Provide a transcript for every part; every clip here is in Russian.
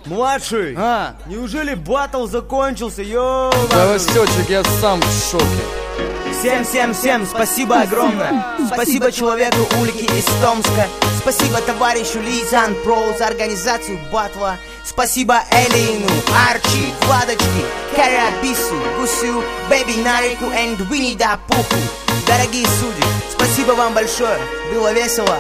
Младший, неужели баттл закончился, ёо? Да, Васечек, я сам в шоке. Всем спасибо огромное. Спасибо человеку Ульке из Томска. Спасибо товарищу Лизан Про за организацию батла. Спасибо Элину, Арчи, Владочке, Карабису, Гусю, Бэби Нарику и Винни да Пуху. Дорогие судьи, спасибо вам большое. Было весело.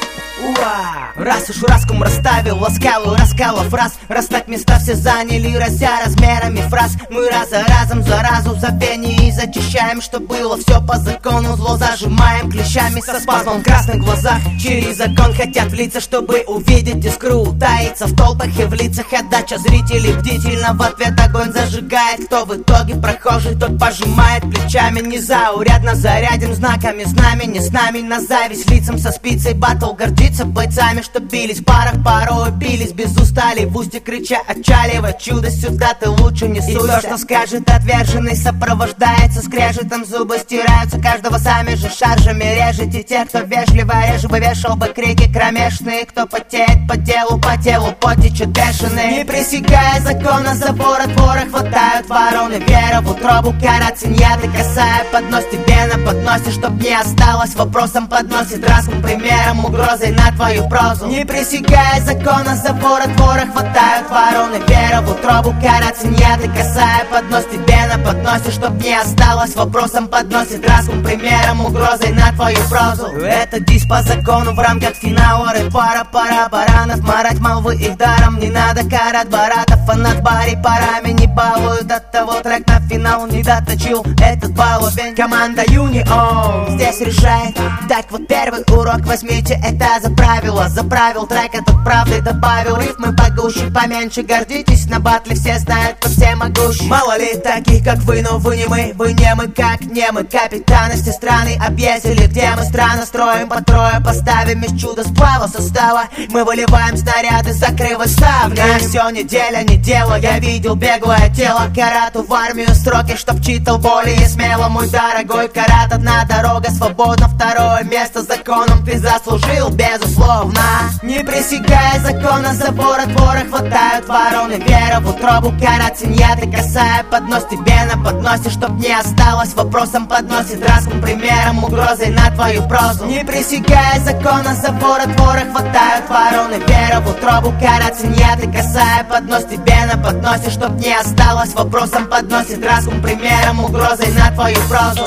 Уа! Раз уж раскум расставил, ласкал и раскалов раз так места все заняли, разя размерами фраз. Мы раз за разом заразу забвение и зачищаем, что было все по закону. Зло зажимаем клещами со спазмом в красных глазах. Через закон хотят влиться, чтобы увидеть искру. Таится в толпах и в лицах отдача зрителей бдительно. В ответ огонь зажигает, кто в итоге прохожий, тот пожимает плечами. Незаурядно зарядим знаками знамени с нами на зависть лицам со спицей батл гордится бойцами, что бились в парах, порой бились без устали, в устье крича отчаливай, чудо сюда ты лучше не суйся. И то, что скажет отверженный, сопровождается скрежетом, зубы стираются, каждого сами же шаржами режете. Те, кто вежливо реже бы вешал бы крики кромешные, кто потеет по телу потечет бешеный. Не пресекая закона забора двора, хватают вороны, вера в утробу, карать яды касая поднос тебе на подносе, чтоб не осталось вопросом, подносит раском примером, угрозой на твою прозу. Не пресекая закона забора двора, хватают вороны, вера в утробу, карать яды касая поднос тебе на подносе, чтоб не осталось вопросом, подносит раском примером, угрозой на твою прозу. Это дис по закону в рамках финала рэпара, пара баранов, марать молвы их даром, не надо карать баратов, а над баре парами не балуют, от того трек на финал не доточил этот баловень. Команда Юнион здесь решает, так вот первый урок возьмите это за правил трек этот правды добавил, рифмы погуще, поменьше гордитесь, на батле все знают, кто все могущий. Мало ли таких как вы, но вы не мы как не мы. Капитаны все страны объездили, где мы странно строим по трое, поставим из чудо сплава состава, мы выливаем снаряды, закрывай ставни. Все неделя не дело, я видел беглое тело, карату в армию строки, чтоб читал более смело. Мой дорогой карат, одна дорога свободна, второе место законом ты заслужил, безусловно. Не пресекая закона забора двора, хватают вороны, вера в утробу, карать яды касая поднос тебе на подносе, чтоб не осталось вопросом, подносит раском примером, угрозой на твою прозу. Не пресекая закона забора двора, хватают вороны, вера в утробу, карать яды касая поднос тебе на подносе, чтоб не осталось вопросом, подносит раском примером, угрозой на твою прозу.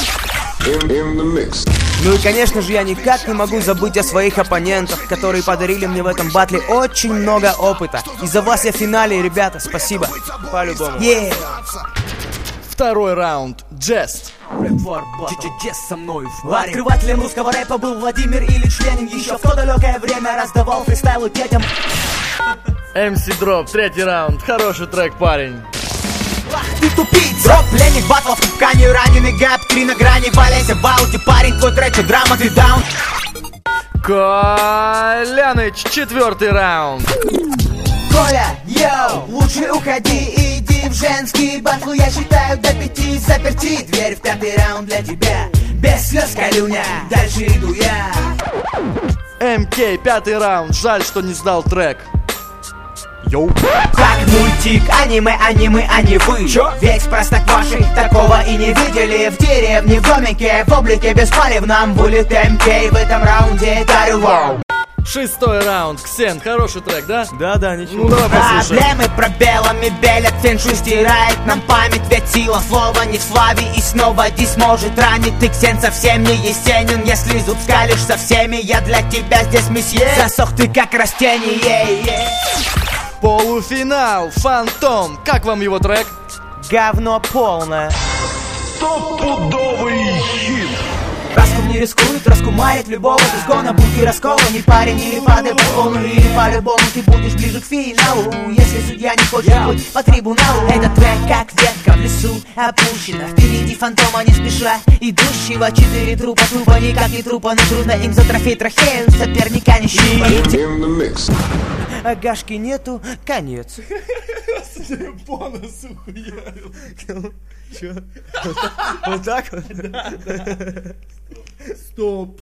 Ну и конечно же я никак не могу забыть о своих оппонентах, которые подарили мне в этом батле очень много опыта. Из-за вас я в финале, ребята, спасибо. По-любому. Второй раунд. Джест. Джест со мной в баре. Открывателем русского рэпа был Владимир Ильич Ленин. Еще в то далекое время раздавал фристайлы детям. MC Drop, третий раунд. Хороший трек, парень. Ты тупица! Дроп, пленник, батлов, ткани, раненый гэп, три на грани, валяйся в ауте, парень, твой трек, драма, ты даун. Коляныч, четвертый раунд. Коля, йоу, лучше уходи, иди в женские батлы, я считаю до 5, заперти дверь в пятый раунд для тебя. Без слез, Колюня, дальше иду я. МК, пятый раунд, жаль, что не сдал трек. Йоу. Как мультик, аниме, а не вы. Чё? Ведь в Простоквашино такого и не видели. В деревне, в домике, в облике беспалевном будет МК в этом раунде дарю вау. Шестой раунд. Ксен, хороший трек, да? Да, ничего. Ну давай послушаем. Проблемы пробелами белят, фэншуй стирает нам память. Ведь сила слова не в славе, и снова дис может ранить. Ты, Ксен, совсем не есенен, если зуб скалишь со всеми. Я для тебя здесь месье, засох ты как растение. Полуфинал. Фантом. Как вам его трек? Говно полное. Стопудовый хит. Раскум не рискует, раскумарит любого без гона. Будь ты раскованный парень или падай по склону, или по-любому ты будешь ближе к финалу. Если судья не хочет быть по трибуналу. Этот трек как ветка в лесу опущена. Впереди фантома не спеша идущего. 4 трупа, трупа никак не трупа, но трудно им за трофей трахею соперника не щупать. Агашки нету, конец. По носу хуярил. Чё? Вот так вот? Стоп.